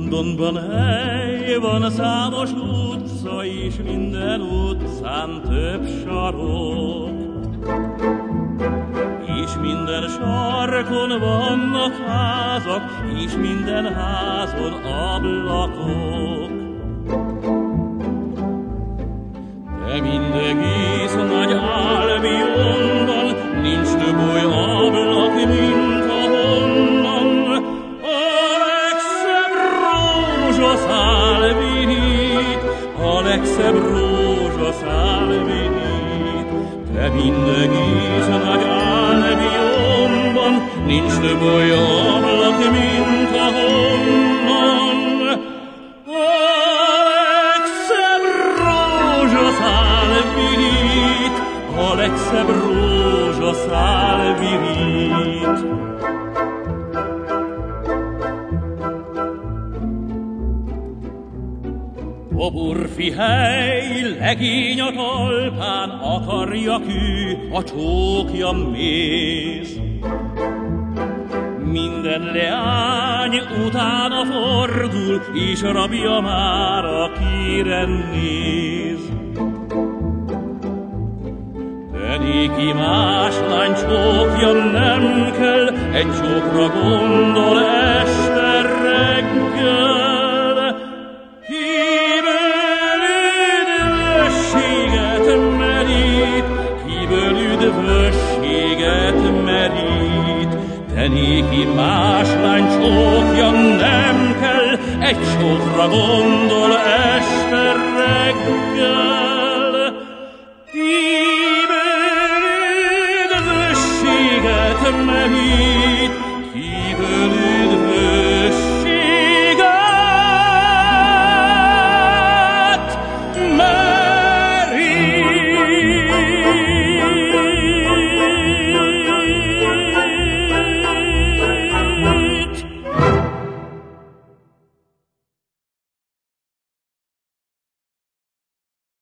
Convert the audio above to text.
Londonban hely van, számos utca, és minden utcán több sarok. És minden sarkon vannak házak, és minden házon ablakok. De mindegész nagy Albionban nincs több oly ablak, mint ahonnan a legszebb rózsaszál virít, a legszebb rózsaszál virít. De mindegész nagy Albionban nincs több oly ablak, mint ahonnan a legszebb rózsaszál virít. Toborfi hely, legény a talpán, akarja kő, a csókja méz. Minden leány utána fordul, és rabja már a kíren néz. De néki más lány csókja nem kell, egy csókra gondol este reggel. Kiből üdvösséget merít, kiből üdvösséget merít. De néki más lány csókja nem kell, egy csókra gondol este reggel.